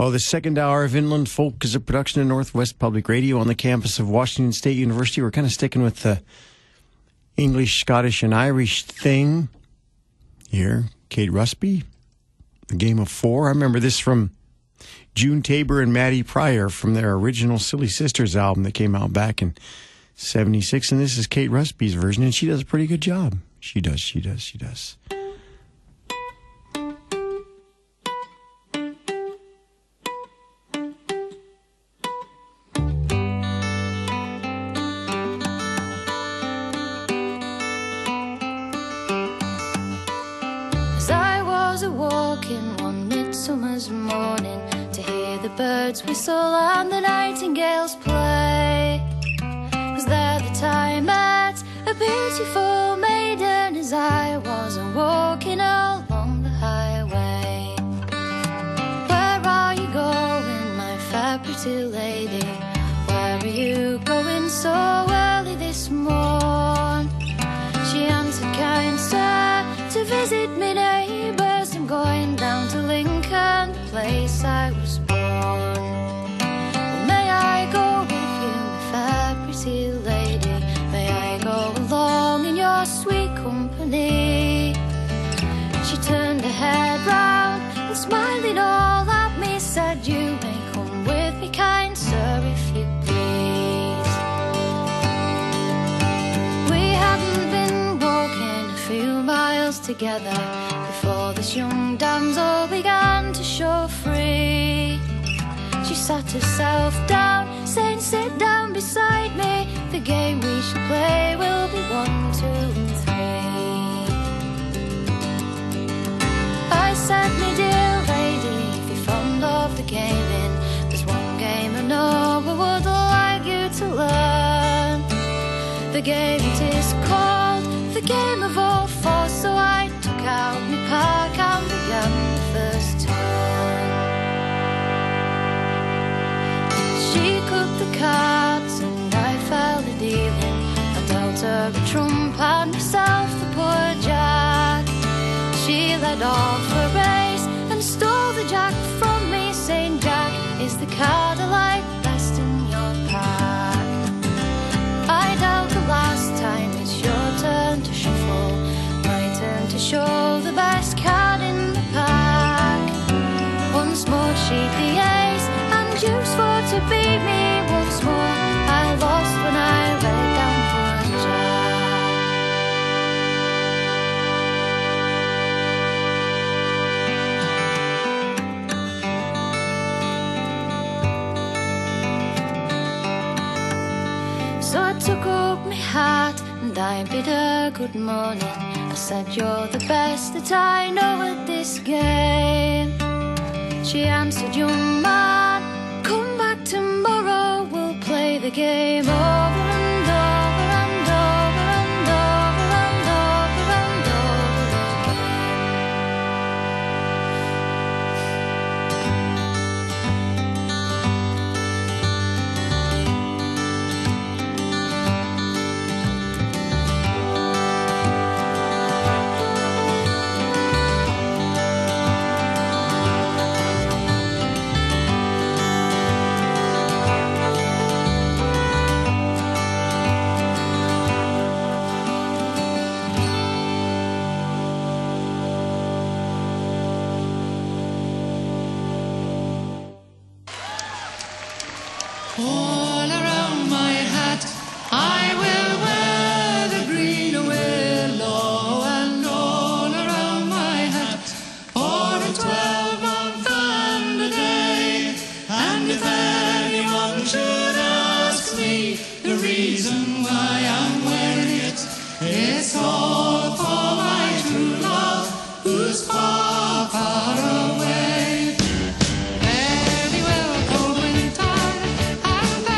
Oh, the second hour of Inland Folk is a production of Northwest Public Radio on the campus of Washington State University. We're kind of sticking with the English, Scottish, and Irish thing here. Kate Rusby, The Game of Four. I remember this from June Tabor and Maddie Pryor from their original Silly Sisters album that came out back in 76. And this is Kate Rusby's version, and she does a pretty good job. She does. Birds whistle and the nightingales play. Was there the time that a beautiful maiden as I was walking along the highway? Where are you going, my fair pretty lady? Where are you going so early this morn? She answered, kind sir, to visit me neighbours. I'm going down to Lincoln, the place I was born. Well, may I go with you, my fair pretty lady? May I go along in your sweet company? She turned her head round and smiling all at me said, you may come with me, kind sir, if you please. We hadn't been walking a few miles together before this young damsel began to show free. She sat herself down, saying, sit down beside me. The game we shall play will be 1, 2, and 3. I said, me dear lady, if you're fond of the gaming, there's one game I know I would like you to learn. The game it is called the Game of All Four. So I took out my pack and began the first turn. She cut the cards and I fell a dealing. I dealt her a trump and myself the poor jack. She led off a race and stole the jack from me, saying, Jack is the card I like best in your pack. I dealt the last time, it's your turn to shuffle. My turn to show the best card in the pack. Once more she'd the ace and deuce for to beat me once more. I lost when I laid down for a jack. So I took up my hat and I bid her good morning. I said, you're the best that I know at this game. She answered, young man, come back tomorrow, we'll play the game over and over and over and over and over and over All around my hat I will wear the green willow, and all around my hat for a 12-month and a day. And if anyone should ask me the reason why I'm wearing it, it's all for my true love who's far, far away. Very well, go in time and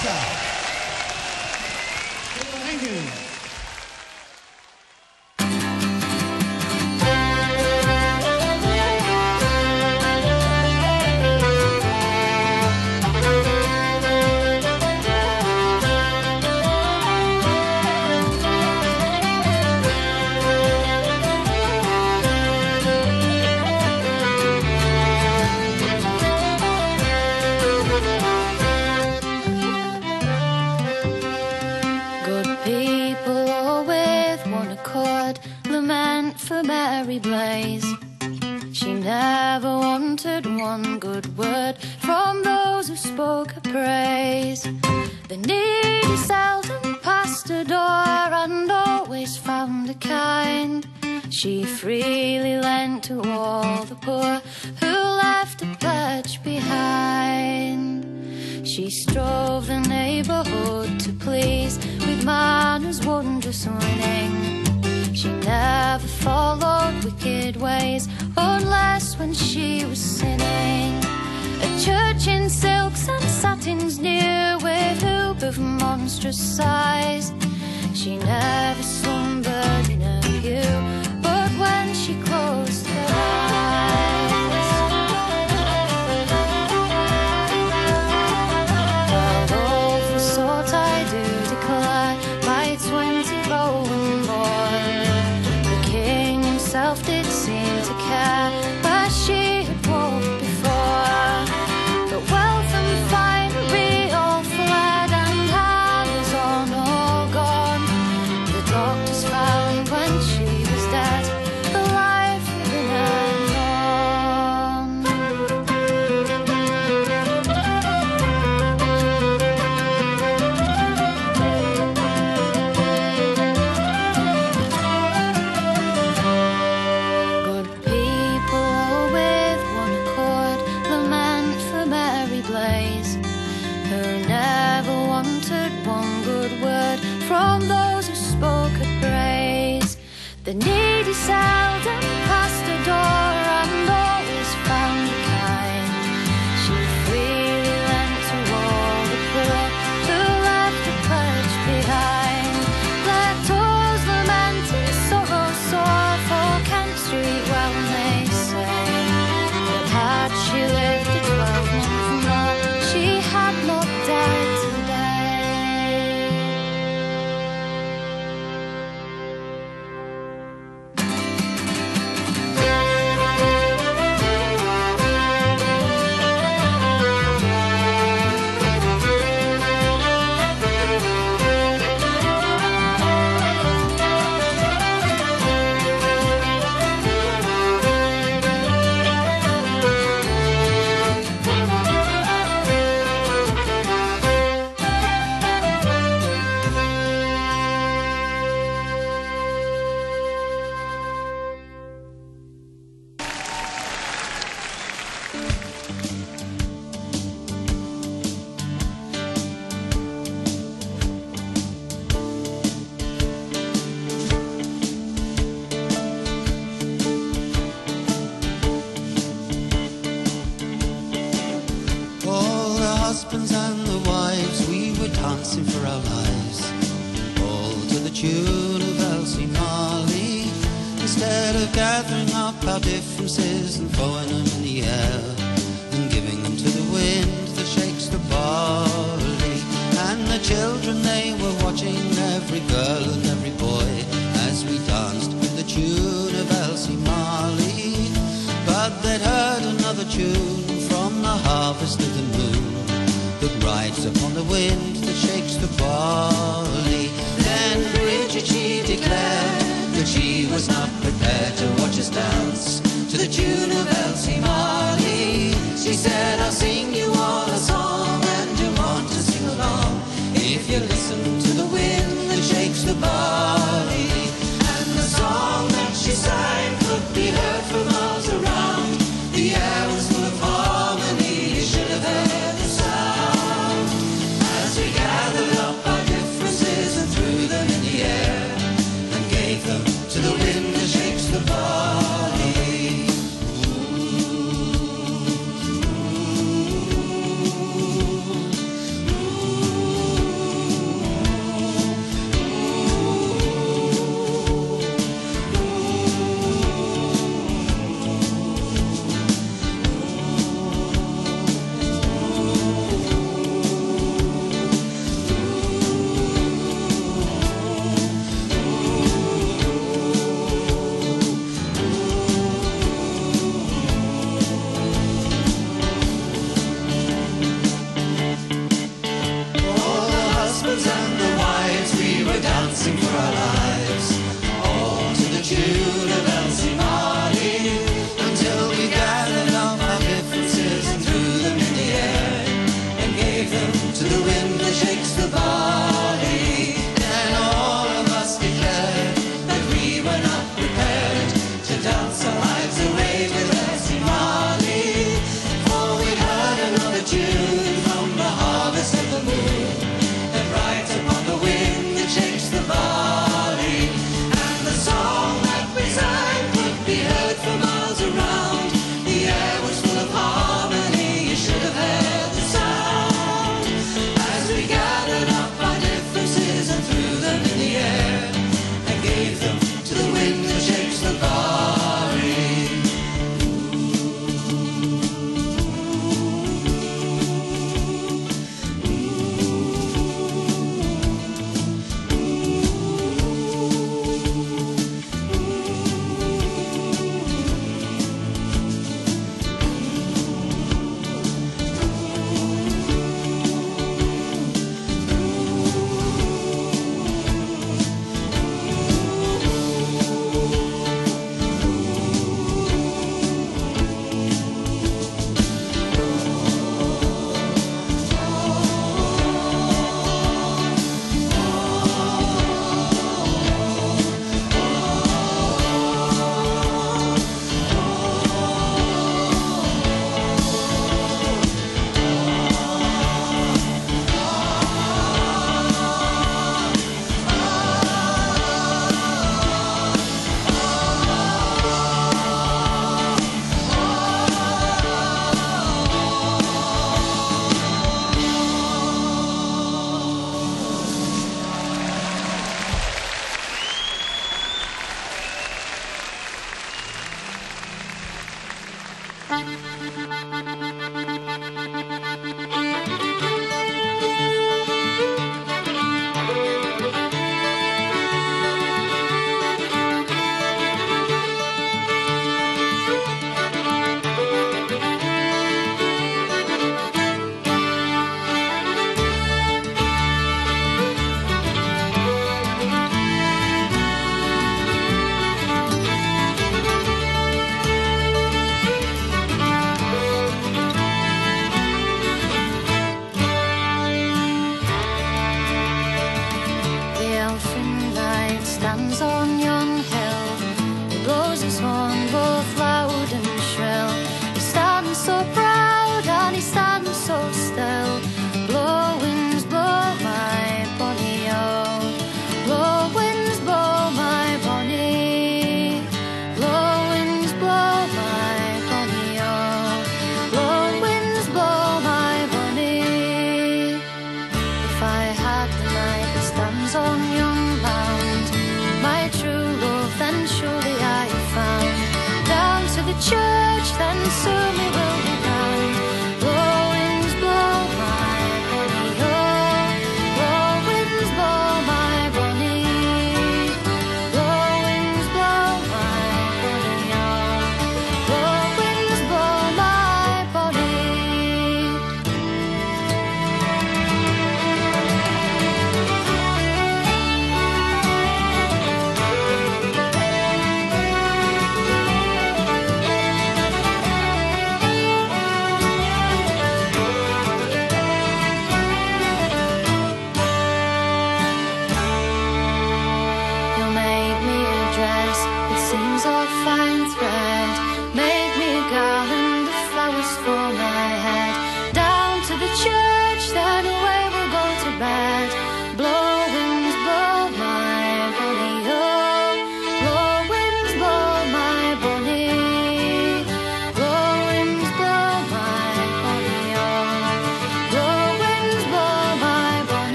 Martha. Thank you. Mary Blaze. She never wanted one good word from those who spoke her praise. The needy seldom passed her door and always found her kind. She freely lent to all the poor who left a pledge behind. She strove the neighborhood to please with manners wondrous winning. She never followed wicked ways unless when she was sinning. A church in silks and satins new with hoop of monstrous size. She never slumbered in her pew, but when she closed her eyes, well, all the sort I do declare by 20 golden boys. Himself did seem to care where she had walked before. But wealth and finery all fled and hangers on all gone. The doctors found when she was dead the life in her gone. From those who spoke her praise. The needy seldom passed her door and always found her kind. She freely lent to all the poor who left a pledge behind. Their tours lamenting sorrow sore for Kent Street well may say that had she lived a 12-month more, she had not died today. Husbands and the wives, we were dancing for our lives, all to the tune of Elsie Marley. Instead of gathering up our differences and throwing them in the air and giving them to the wind that shakes the barley. And the children, they were watching every girl and every boy as we danced with the tune of Elsie Marley. But they'd heard another tune from the harvest of the moon that rides upon the wind that shakes the barley. Then Bridget, she declared that she was not prepared to watch us dance to the tune of Elsie Marley. She said, I'll sing you all a song and you want to sing along if you listen to the wind that shakes the barley. And the song that she sang could be heard for miles around. The air was full of harmony, you should have heard the sound. As we gathered up our differences and threw them in the air and gave them to the wind that shakes the barley. Ooh, ooh, ooh. dancing for our lives, all to the tune of Elsie Marley, until we gathered up our differences and threw them in the air, and gave them to the wind that shakes the barley. Then all of us declared that we were not prepared to dance our lives away with Elsie Marley, for we heard another tune from the harvest of the moon, that right upon the wind that shakes the barley, and the song that we sang could be heard for miles around. The air was full of harmony, you should have heard the sound, as we gathered up our differences and threw them in the air, and gave them to the wind that shakes the barley.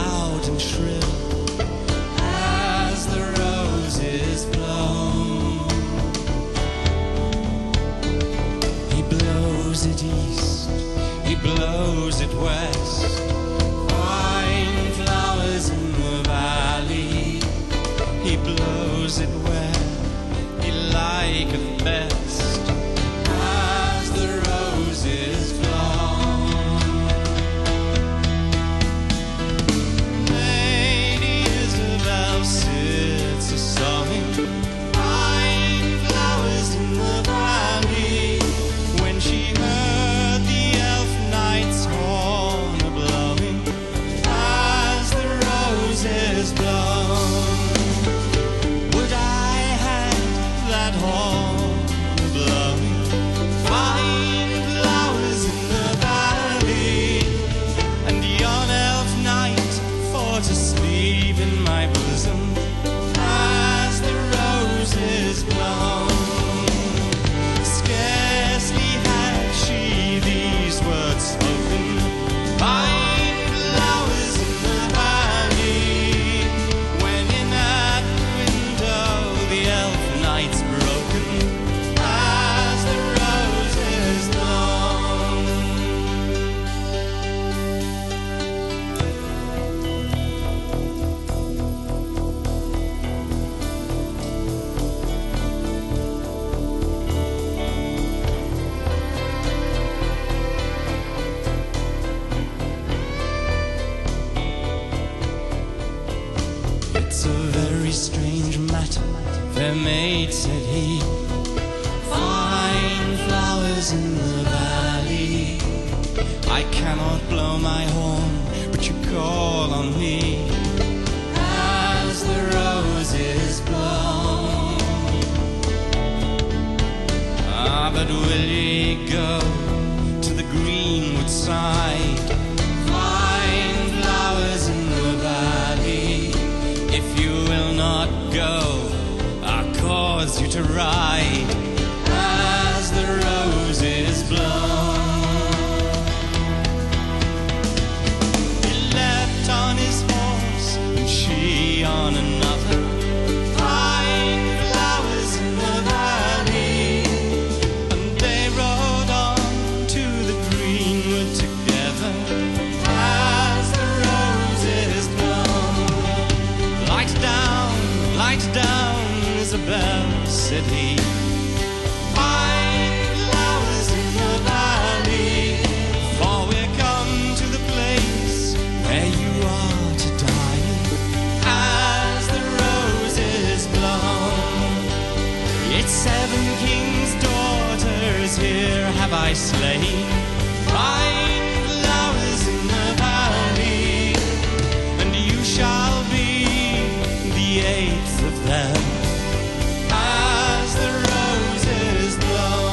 loud and shrill as the roses blow. He blows it east, he blows it west, fine flowers in the valley. He blows it where he liketh best as the roses blow. Lady Isabel sits a-sewing fine flowers in the valley when she heard the elf knight's horn a-blowing as the roses blow. Would I had that horn a-blowing fine flowers in the valley, and yon elf knight for to sleep in my bosom as the roses blow. Scarcely had she these words spoken, fine flowers in the valley, when in at the window the elf knight's broken as the roses blow. It's a very strange matter, fair maid, said he. Fine flowers in the valley. I cannot blow my horn, but you call on me as the roses blow. Ah, but will ye go to the greenwood side? Fine flowers in the valley. If you will not go, I'll cause you to ride as the roses blow. He leapt on his horse and she on another. Fine flowers in the valley, and they rode on to the greenwood together as the roses blow. Light down, Isabel, said he. Fine flowers in the valley, for we're come to the place where you are to die as the roses blow. It's 7 kings' daughters here have I slain, fine flowers in the valley, and you shall be the 8th of them as the roses blow.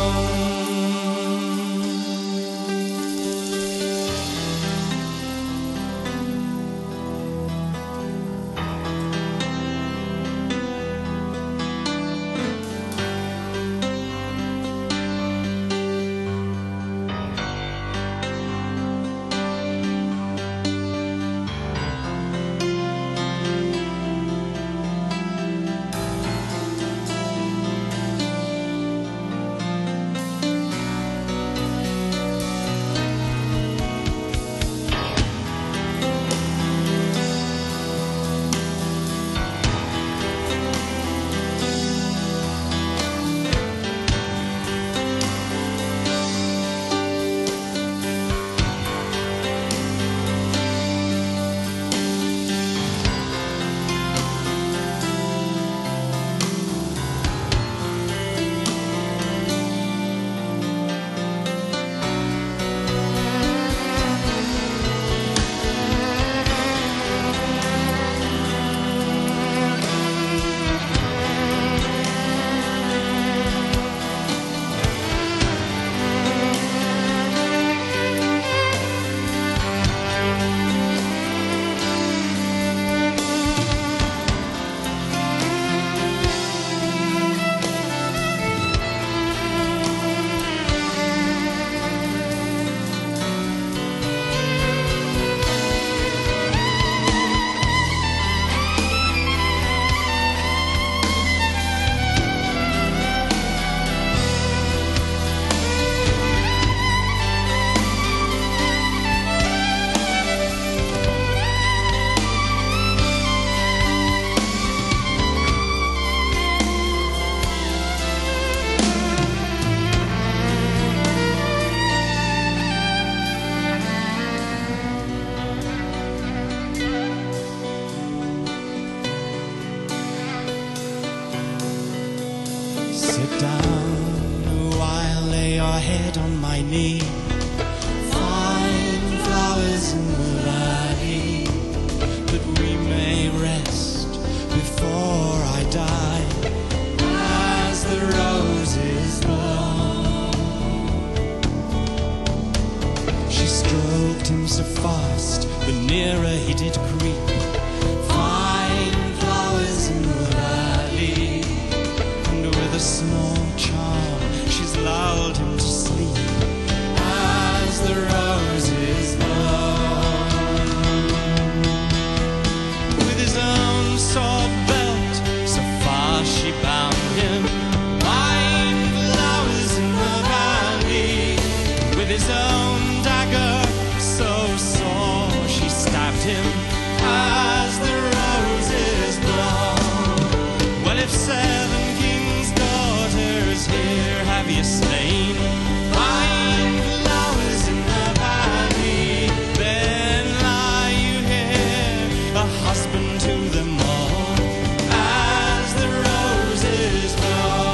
Sit down a while, lay your head on my knee. Fine flowers in the valley, that we may rest before I die, as the roses blow. She stroked him so fast, the nearer he did creep. Fine flowers in the valley, and with a small charm she's lulled him to sleep, as the roses blow. With his own sword belt, so far she bound him. Fine flowers in the valley, with his own dagger, so sore she stabbed him, as the roses blow. Well, if 7 kings' daughters here have you slain, fine flowers in the valley, then lie you here, a husband to them all, as the roses blow.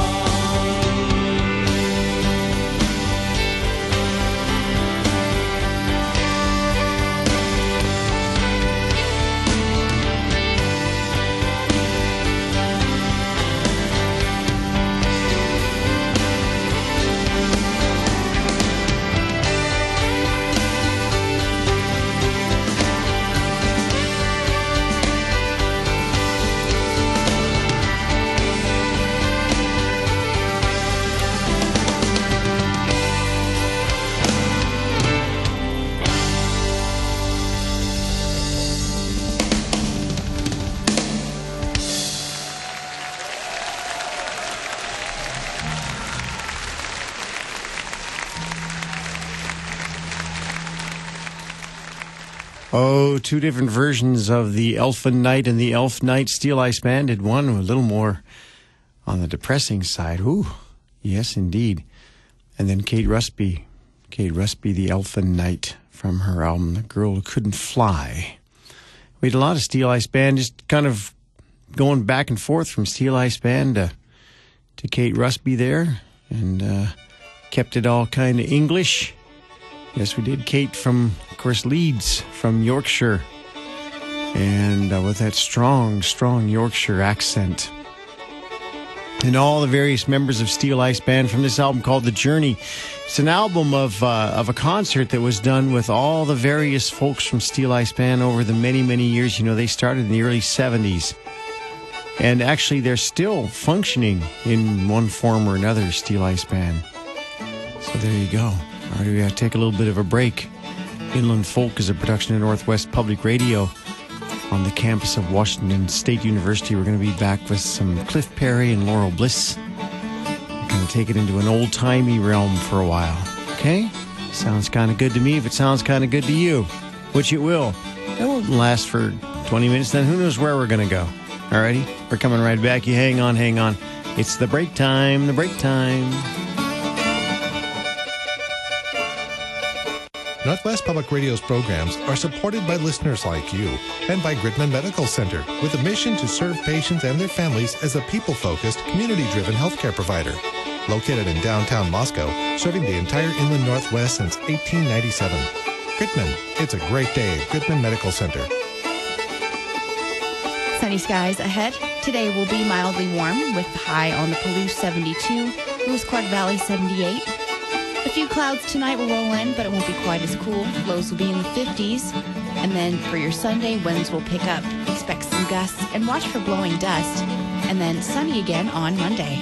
Oh, two different versions of the Elfin Knight and the Elf Knight. Steel Ice Band did one a little more on the depressing side. Ooh, yes, indeed. And then Kate Rusby, the Elfin Knight, from her album The Girl Who Couldn't Fly. We had a lot of Steel Ice Band, just kind of going back and forth from Steel Ice Band to Kate Rusby there, and kept it all kind of English. Yes, we did. Kate from, of course, Leeds, from Yorkshire, and with that strong Yorkshire accent. And all the various members of Steel Ice Band from this album called The Journey. It's an album of a concert that was done with all the various folks from Steel Ice Band over the many, many years. You know, they started in the early 70s. And actually, they're still functioning in one form or another, Steel Ice Band. So there you go. All right, we got to take a little bit of a break. Inland Folk is a production of Northwest Public Radio on the campus of Washington State University. We're going to be back with some Cliff Perry and Laurel Bliss. We're going to take it into an old-timey realm for a while. Okay? Sounds kind of good to me. If it sounds kind of good to you, which it will. It won't last for 20 minutes, then who knows where we're going to go. All righty? We're coming right back. You hang on. It's the break time. Northwest Public Radio's programs are supported by listeners like you and by Gritman Medical Center, with a mission to serve patients and their families as a people-focused, community-driven healthcare provider. Located in downtown Moscow, serving the entire inland Northwest since 1897. Gritman, it's a great day at Gritman Medical Center. Sunny skies ahead. Today will be mildly warm with the high on the Palouse 72, Lewis Clark Valley 78. A few clouds tonight will roll in, but it won't be quite as cool. Lows will be in the 50s. And then for your Sunday, winds will pick up. Expect some gusts and watch for blowing dust. And then sunny again on Monday.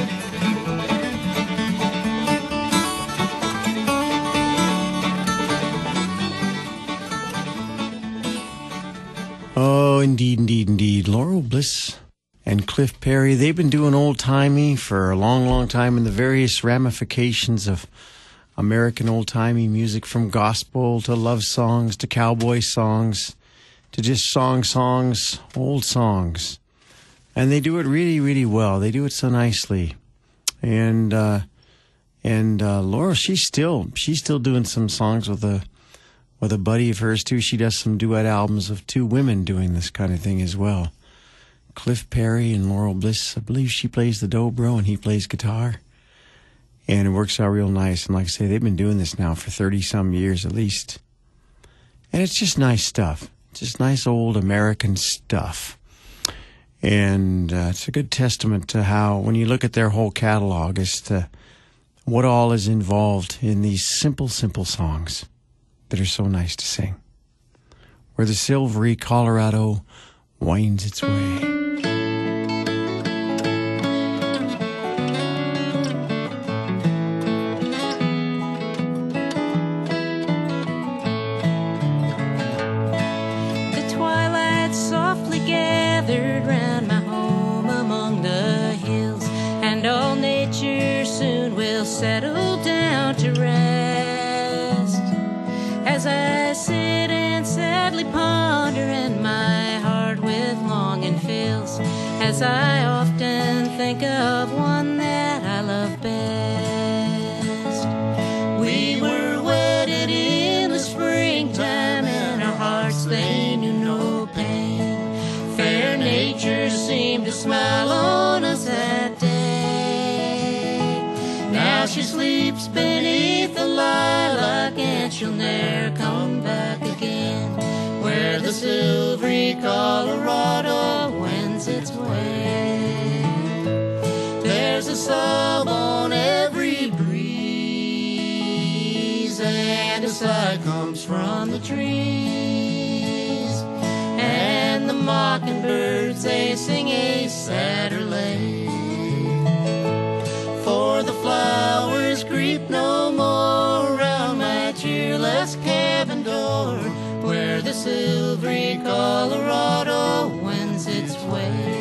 Oh, indeed. Laurel Bliss and Cliff Perry, they've been doing old-timey for a long time in the various ramifications of American old-timey music, from gospel to love songs to cowboy songs to just songs, old songs. And they do it really well. They do it so nicely. And Laurel, she's still doing some songs with a buddy of hers too. She does some duet albums of two women doing this kind of thing as well. Cliff Perry and Laurel Bliss. I believe she plays the dobro and he plays guitar. And it works out real nice. And like I say, they've been doing this now for 30-some years at least. And it's just nice stuff. Just nice old American stuff. And it's a good testament to how, when you look at their whole catalog, as to what all is involved in these simple, simple songs that are so nice to sing. Where the silvery Colorado winds its way. Settle down to rest as I sit and sadly ponder, and my heart with longing fills as I often think of one that I love best. We were wedded in the springtime, and our hearts, they knew no pain. Fair nature seemed to smile on us that day. Now she sleeps beneath the lilac, and she'll ne'er come back again, where the silvery Colorado wends its way. There's a sob on every breeze, and a sigh comes from the trees, and the mockingbirds, they sing a sadder lay. For the flowers creep no more around my cheerless cabin door, where the silvery Colorado wends its way.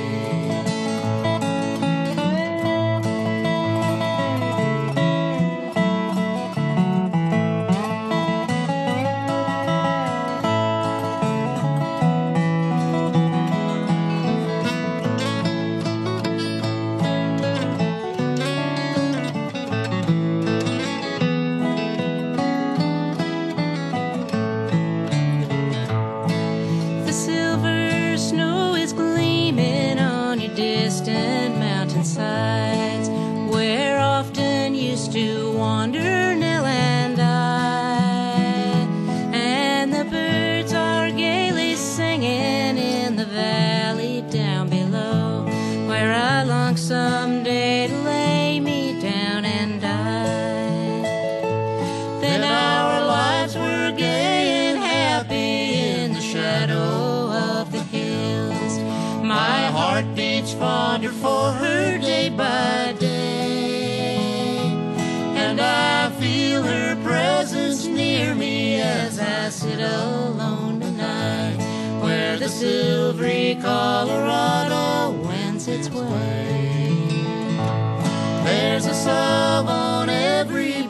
Sides, where often used to wander Nell and I, and the birds are gaily singing in the valley down below, where I long someday to lay me down and die. Then our lives were gay and happy in the shadow of the hills. My heart beats fonder for her day by day, and I feel her presence near me as I sit alone tonight, where the silvery Colorado wends its way. There's a sob on every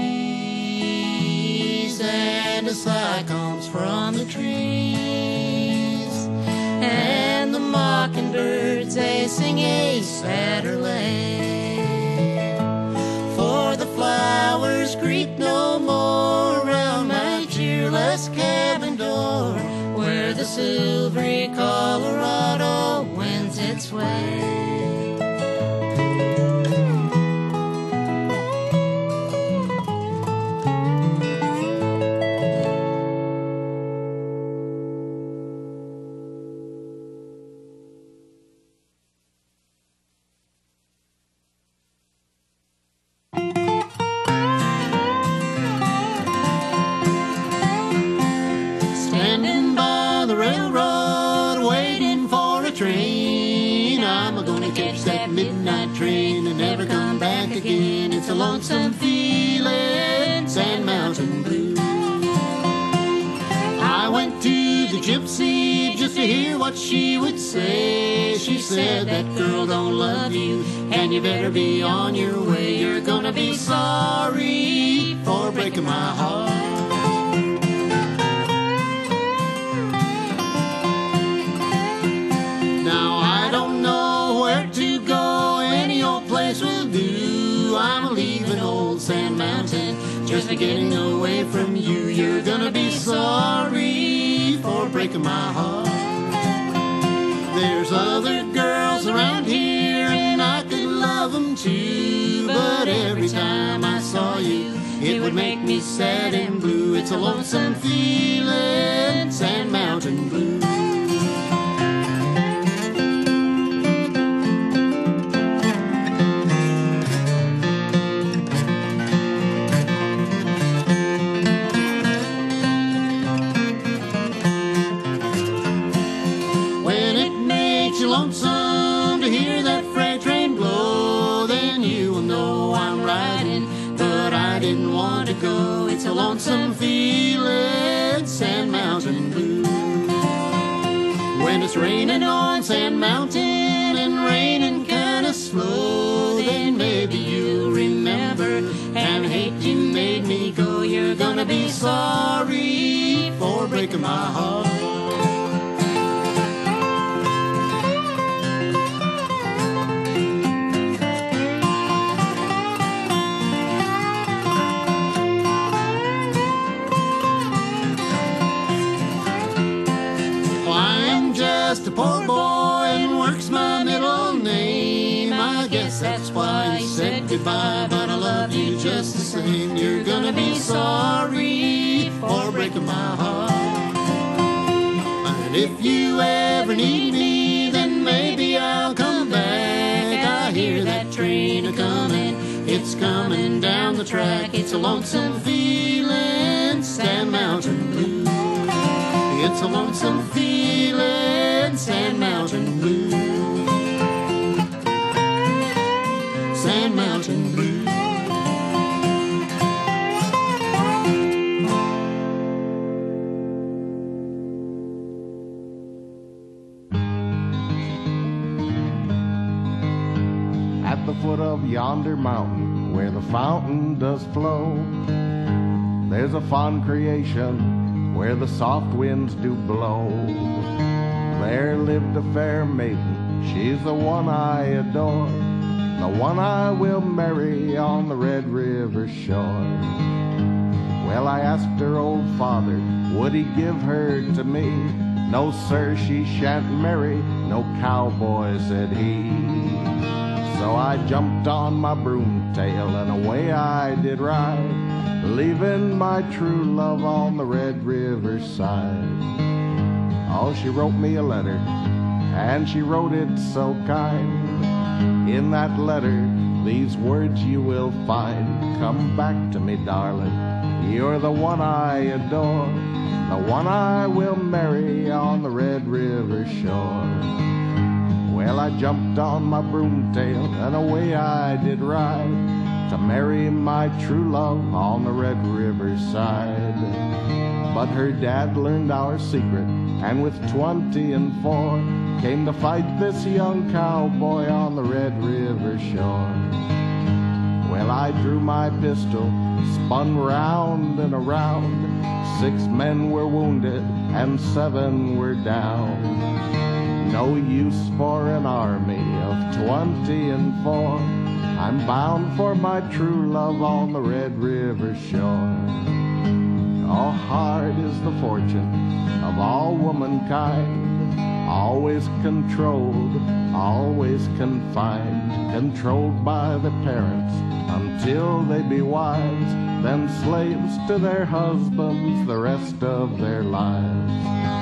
breeze, and a sigh comes from the trees, and the mockingbirds, they sing a sadder lay. For the flowers creep no more around my cheerless cabin door, where the silvery Colorado wends its way. Train and never come back again. It's a lonesome feeling, Sand Mountain Blues. I went to the gypsy just to hear what she would say. She said, that girl don't love you, and you better be on your way. You're gonna be sorry for breaking my heart. Now I don't know where to go, any old place will do. I'm leaving old Sand Mountain, just getting away from you. You're gonna be sorry for breaking my heart. There's other girls sad and blue. It's a lonesome feeling, Sand Mountain Blue. When it makes you lonesome to hear that freight train blow, then you will know I'm riding, but I didn't want to go. It's a lonesome feeling, Sand Mountain Blue. When it's raining on Sand Mountain and raining kinda slow, then maybe you'll remember and hate you made me go. You're gonna be sorry for breaking my heart. Just a poor boy and work's my middle name. I guess that's why he said goodbye, but I love you just the same. You're gonna be sorry for breaking my heart. And if you ever need me, then maybe I'll come back. I hear that train a-comin', it's coming down the track. It's a lonesome feeling, Sand Mountain Blue. It's a lonesome feeling, Sand Mountain Blue. Sand Mountain Blue. At the foot of yonder mountain, where the fountain does flow, there's a fond creation where the soft winds do blow. There lived a fair maiden, she's the one I adore, the one I will marry on the Red River shore. Well, I asked her old father, would he give her to me? No, sir, she shan't marry no cowboy, said he. So I jumped on my broomtail and away I did ride, leaving my true love on the Red River side. Oh, she wrote me a letter, and she wrote it so kind. In that letter, these words you will find. Come back to me, darling, you're the one I adore, the one I will marry on the Red River shore. Well, I jumped on my broomtail, and away I did ride, to marry my true love on the Red River side. But her dad learned our secret, and with 24 came to fight this young cowboy on the Red River shore. Well, I drew my pistol, spun round and around. 6 men were wounded and 7 were down. No use for an army of 24. I'm bound for my true love on the Red River shore. Oh, hard is the fortune of all womankind, always controlled, always confined, controlled by the parents until they be wives, then slaves to their husbands the rest of their lives.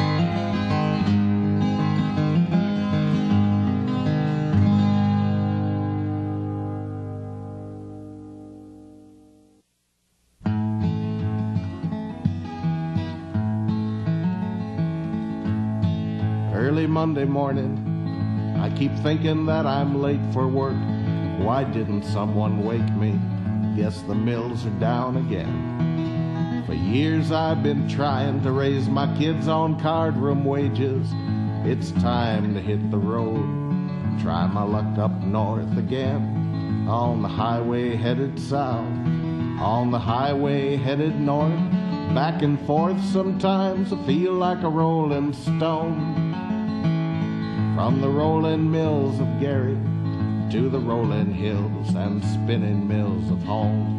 Early Monday morning, I keep thinking that I'm late for work. Why didn't someone wake me? Guess the mills are down again. For years I've been trying to raise my kids on cardroom wages. It's time to hit the road, try my luck up north again. On the highway headed south, on the highway headed north, back and forth sometimes I feel like a rolling stone. From the rolling mills of Gary to the rolling hills and spinning mills of home.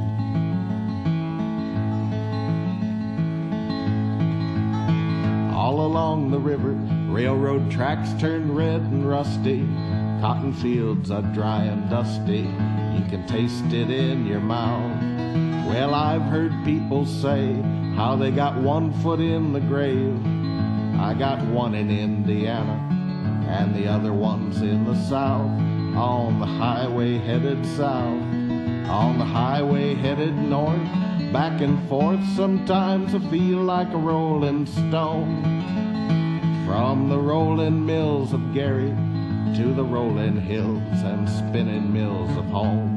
All along the river, railroad tracks turn red and rusty. Cotton fields are dry and dusty. You can taste it in your mouth Well, I've heard people say how they got one foot in the grave. I got one in Indiana, and the other one's in the South, on the highway headed south, on the highway headed north, back and forth. Sometimes I feel like a rolling stone, from the rolling mills of Gary to the rolling hills and spinning mills of home.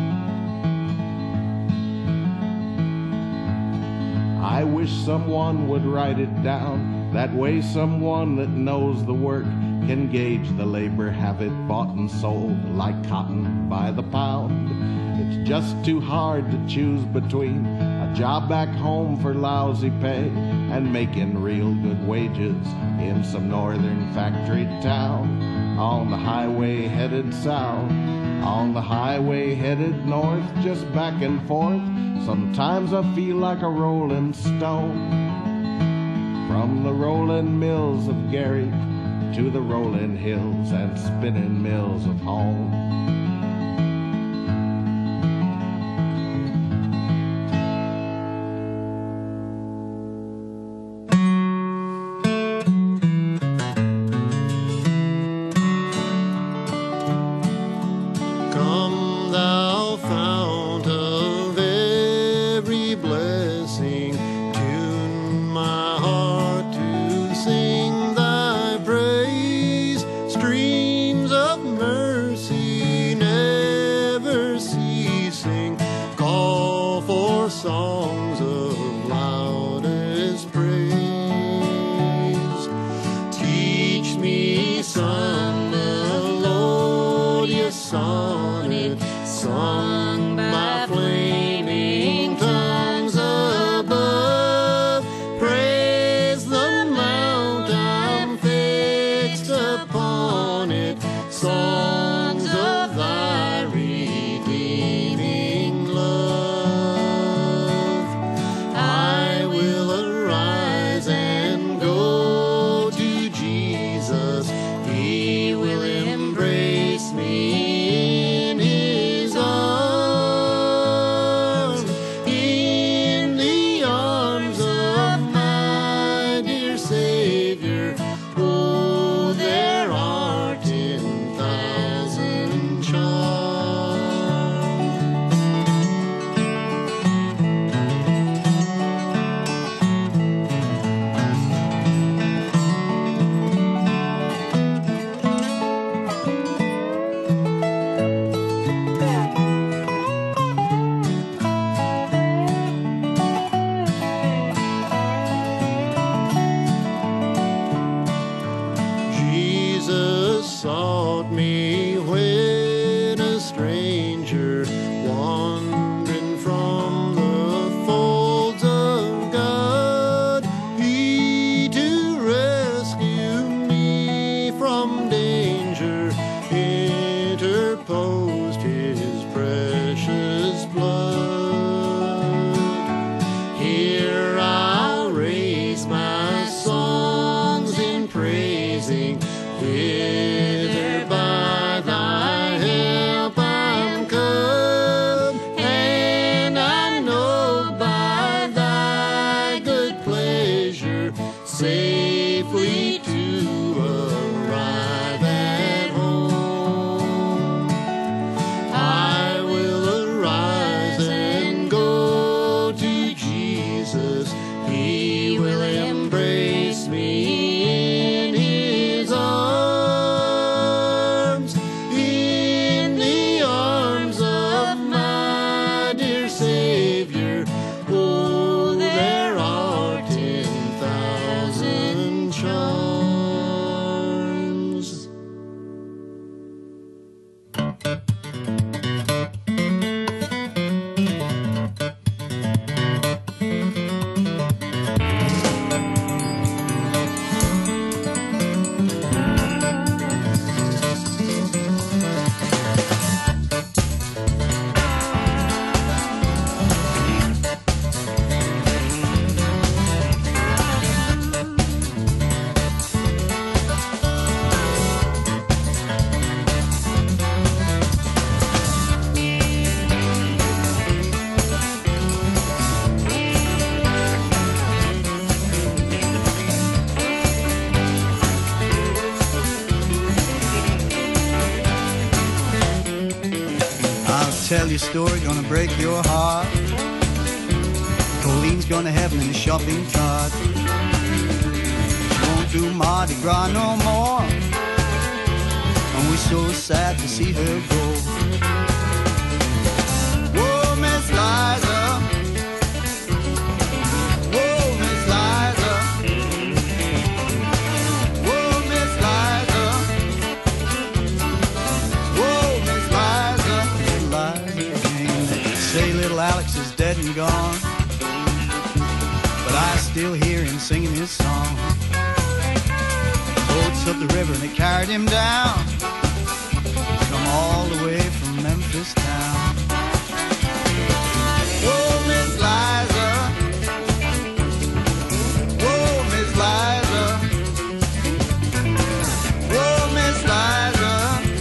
I wish someone would write it down, that way someone that knows the work can gauge the labor, have it bought and sold like cotton by the pound. It's just too hard to choose between a job back home for lousy pay and making real good wages in some northern factory town, on the highway headed south, on the highway headed north, just back and forth. Sometimes I feel like a rolling stone, from the rolling mills of Gary to the rolling hills and spinning mills of home. Come thou fount of every blessing, tune my heart to sing thy praise. Streams of mercy never ceasing, call for songs of loudest praise. Teach me some melodious sonnet, sung by flaming tongues above. Praise the mount I'm fixed upon it, songs of thy redeeming love. I will arise and go to Jesus, he will embrace me in his arms, in the arms of my dear Savior. Oh, there are 10,000 charms. Jesus sought me when a stranger, wandering from the folds of God. He to rescue me from danger interposed his precious blood. Here I'll raise my songs in praising, whither by thy help I'm come, and I know by thy good pleasure safely to arrive at home. tell you a story gonna break your heart. Colleen's gonna heaven in a shopping cart. She won't do Mardi Gras no more, and we're so sad to see her go. Whoa, Miss Liza. Whoa, Miss Liza. Whoa, Miss Liza. Whoa, Miss Liza. Little Liza Jane. They say little Alex is dead and gone, but I still hear him singing his song. Boats up the river and they carried him down, come all the way from Memphis town. Whoa, Miss Liza. Whoa, Miss Liza. Whoa, Miss Liza.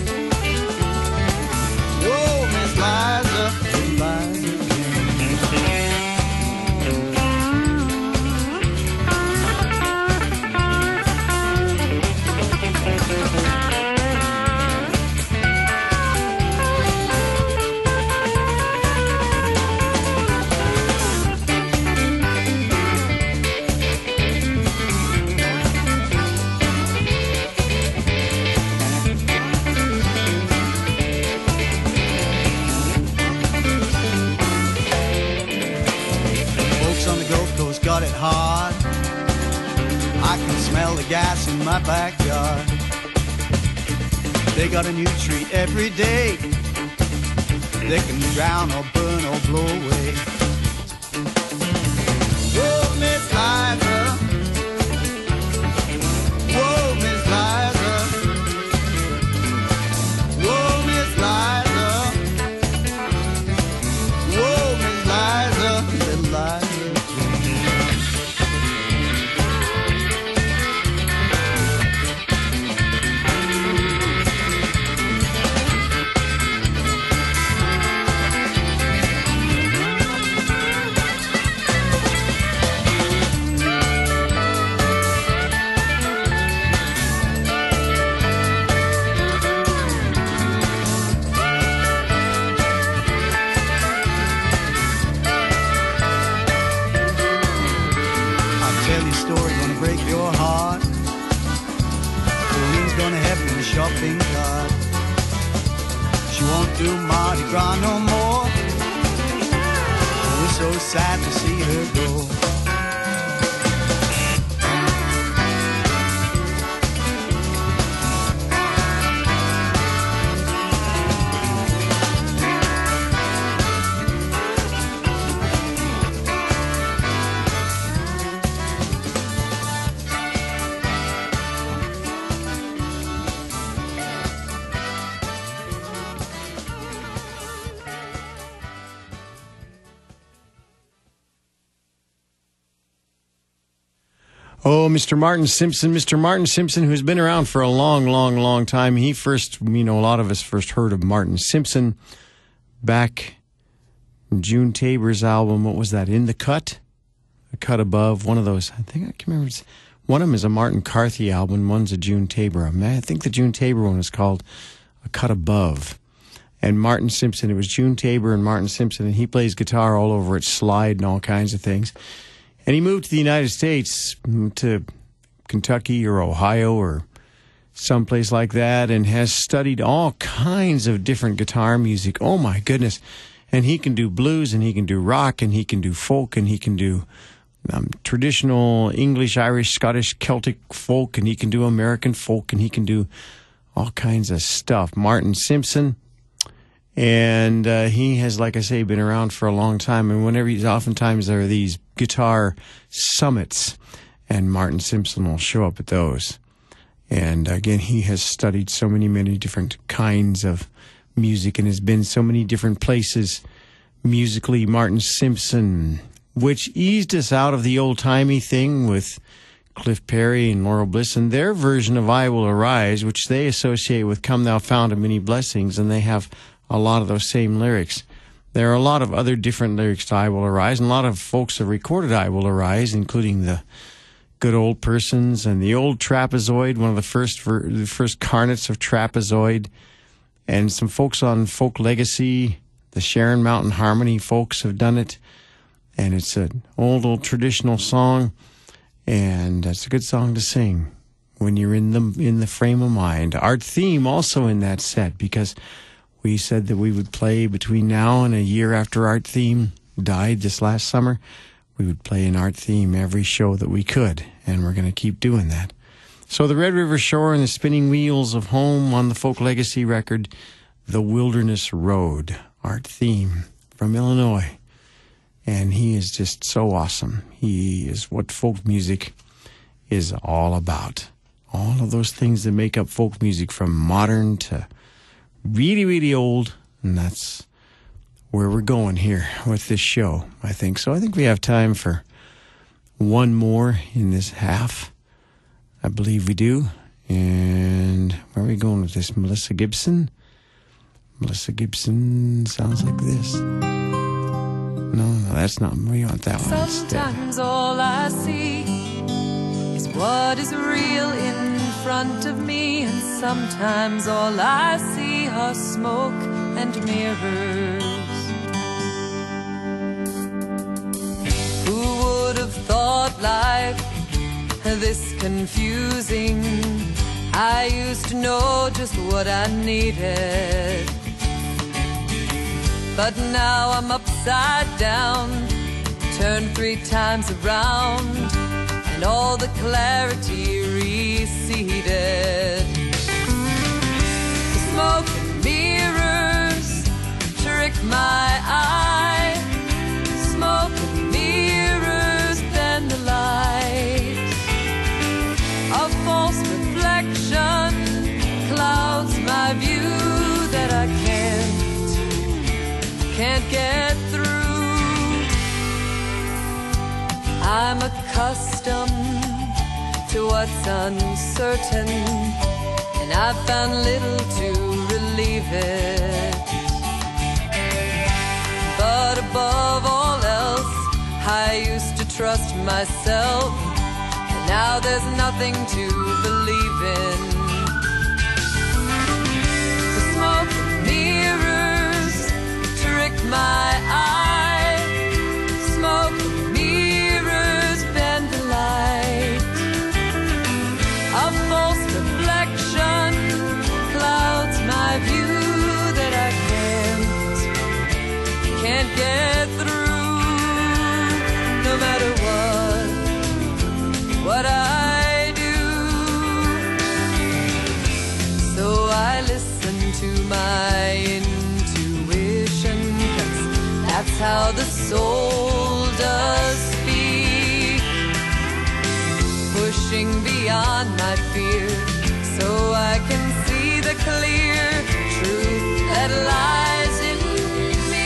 Whoa, Miss Liza. Little Liza got it hard. I can smell the gas in my backyard. They got a new treat every day. They can drown or burn or blow away. Whoa, Miss Liza. Whoa, Miss Liza. Whoa, Miss Liza. Whoa, Miss Liza. Little Liza. Shopping cart. She won't do Mardi Gras no more. We're so sad to see her go. Oh, Mr. Martin Simpson. Mr. Martin Simpson, who's been around for a long, long, long time. He first, a lot of us first heard of Martin Simpson back in June Tabor's album. What was that? In the Cut? A Cut Above. One of those. I can't remember. One of them is a Martin Carthy album. One's a June Tabor. I think the June Tabor one is called A Cut Above. And Martin Simpson, it was June Tabor and Martin Simpson, and he plays guitar all over it, slide and all kinds of things. And he moved to the United States, to Kentucky or Ohio or someplace like that, and has studied all kinds of different guitar music. Oh, my goodness. And he can do blues, and he can do rock, and he can do folk, and he can do traditional English, Irish, Scottish, Celtic folk, and he can do American folk, and he can do all kinds of stuff. Martin Simpson. And he has, like I say, been around for a long time. And oftentimes there are these guitar summits, and Martin Simpson will show up at those. And again, he has studied so many different kinds of music and has been so many different places musically. Martin Simpson, which eased us out of the old-timey thing with Cliff Perry and Laurel Bliss and their version of I Will Arise, which they associate with Come Thou Fount of Many Blessings, and they have a lot of those same lyrics. There are a lot of other different lyrics to I Will Arise, and a lot of folks have recorded I Will Arise, including the Good Old Persons and the Old Trapezoid, one of the first carnets of Trapezoid, and some folks on Folk Legacy, The Sharon Mountain Harmony folks have done it, and it's an old traditional song, and it's a good song to sing when you're in the frame of mind. Art Theme also in that set, because we said that we would play between now and a year after Art Theme died this last summer. We would play an Art Theme every show that we could, and we're going to keep doing that. So the Red River Shore and the Spinning Wheels of Home on the Folk Legacy record, The Wilderness Road, Art Theme from Illinois. And he is just so awesome. He is what folk music is all about. All of those things that make up folk music, from modern to really, really old. And that's where we're going here with this show, I think. So I think we have time for one more in this half. I believe we do. And where are we going with this? Melissa Gibson? Melissa Gibson sounds like this. No, that's not. We want that one instead. Sometimes all I see is what is real in front of me, and sometimes all I see are smoke and mirrors. Who would have thought life this confusing? I used to know just what I needed, but now I'm upside down, turned 3 times around, and all the clarity receded. Smoke and mirrors trick my eye. Smoke and mirrors bend the light. A false reflection clouds my view that I can't get through. I'm accustomed to what's uncertain, and I've found little to relieve it. But above all else, I used to trust myself, and now there's nothing to believe in. The smoke and mirrors trick my eye. Smoke and mirrors bend the light. A false reflection clouds my view that I can't get through. No matter what I do. So I listen to my intuition, 'cause that's how the soul does speak, pushing beyond my fear, so I can see the clear truth that lies in me.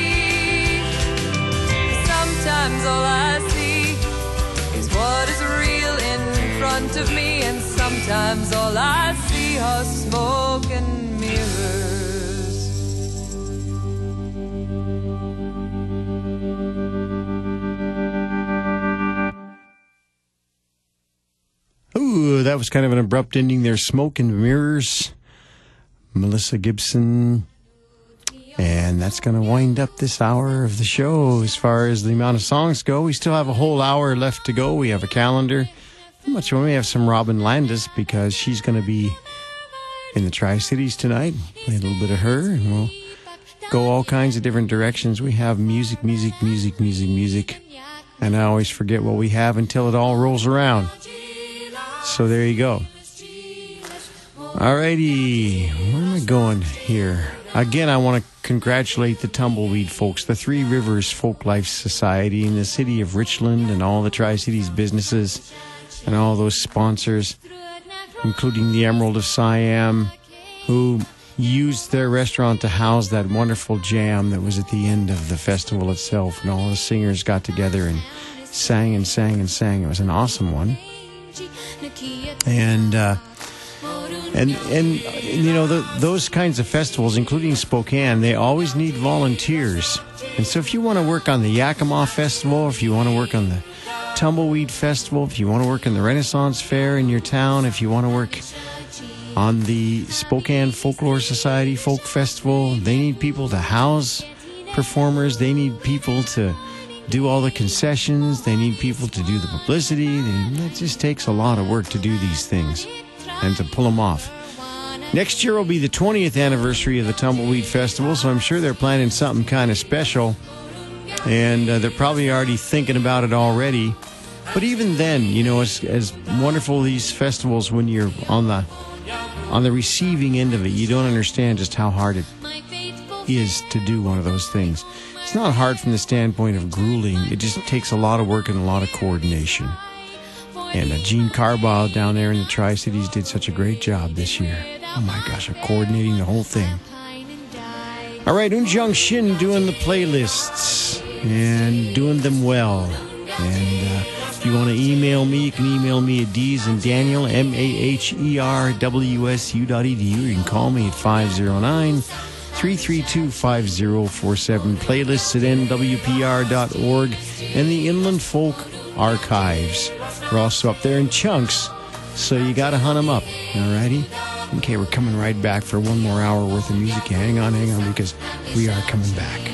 Sometimes all I see is what is real in front of me, and sometimes all I see are smoke and mirrors. Ooh, that was kind of an abrupt ending there. Smoke and Mirrors, Melissa Gibson. And that's going to wind up this hour of the show. As far as the amount of songs go, we still have a whole hour left to go. We have a calendar. Not much more. We have some Robin Landis, because she's going to be in the Tri-Cities tonight. Play a little bit of her, and we'll go all kinds of different directions. We have music. And I always forget what we have until it all rolls around. So there you go. Alrighty, where am I going here? Again, I want to congratulate the Tumbleweed folks, the Three Rivers Folk Life Society in the city of Richland, and all the Tri-Cities businesses and all those sponsors, including the Emerald of Siam, who used their restaurant to house that wonderful jam that was at the end of the festival itself, and all the singers got together and sang and sang and sang. It was an awesome one. And you know, those kinds of festivals, including Spokane, they always need volunteers. And so if you want to work on the Yakima Festival, if you want to work on the Tumbleweed Festival, if you want to work in the Renaissance Fair in your town, if you want to work on the Spokane Folklore Society Folk Festival, they need people to house performers. They need people to do all the concessions. They need people to do the publicity. It just takes a lot of work to do these things and to pull them off. Next year will be the 20th anniversary of the Tumbleweed Festival, so I'm sure they're planning something kind of special. And they're probably already thinking about it already. But even then, you know, as wonderful these festivals, when you're on the receiving end of it, you don't understand just how hard it is to do one of those things. It's not hard from the standpoint of grueling. It just takes a lot of work and a lot of coordination. And Gene Carball down there in the Tri-Cities did such a great job this year. Oh my gosh, of coordinating the whole thing. All right, Unjung Shin doing the playlists and doing them well. And if you want to email me, you can email me at DeesandDaniel, MAHERWSU.edu. You can call me at 509-332-5047. Playlists at nwpr.org and the Inland Folk Archives. We're also up there in chunks, so you got to hunt them up. All righty? Okay, we're coming right back for one more hour worth of music. Hang on, because we are coming back.